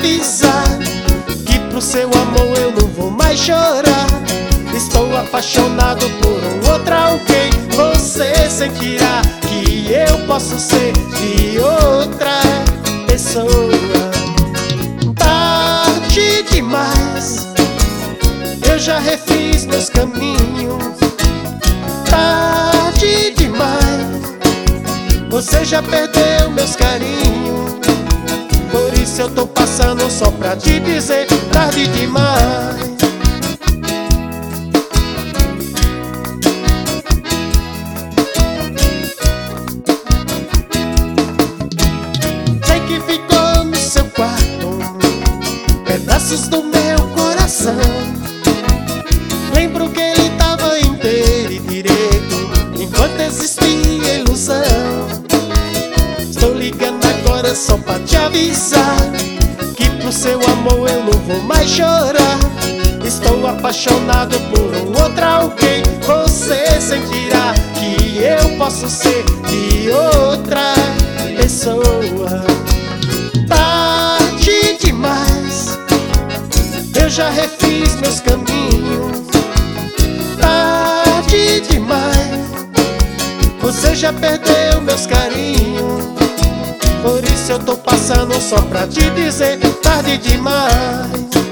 avisar que pro seu amor eu não vou mais chorar. Estou apaixonado por um outro alguém. Você sentirá que eu posso ser de outra pessoa. Tarde demais, eu já refiz meus caminhos. Tarde demais, você já perdeu meus carinhos. Por isso eu tô passando só pra te dizer: tarde demais. Sei que ficou no seu quarto pedaços do meu coração. Lembro que ele tava inteiro e direito enquanto existia ilusão. Estou ligando agora só pra te avisar que pro seu amor eu não vou mais chorar. Estou apaixonado por um outro alguém. Você sentirá que eu posso ser de outra pessoa. Tarde demais, eu já refiz meus caminhos. Tarde demais, você já perdeu meus carinhos. Por isso eu tô passando só pra te dizer: tarde demais.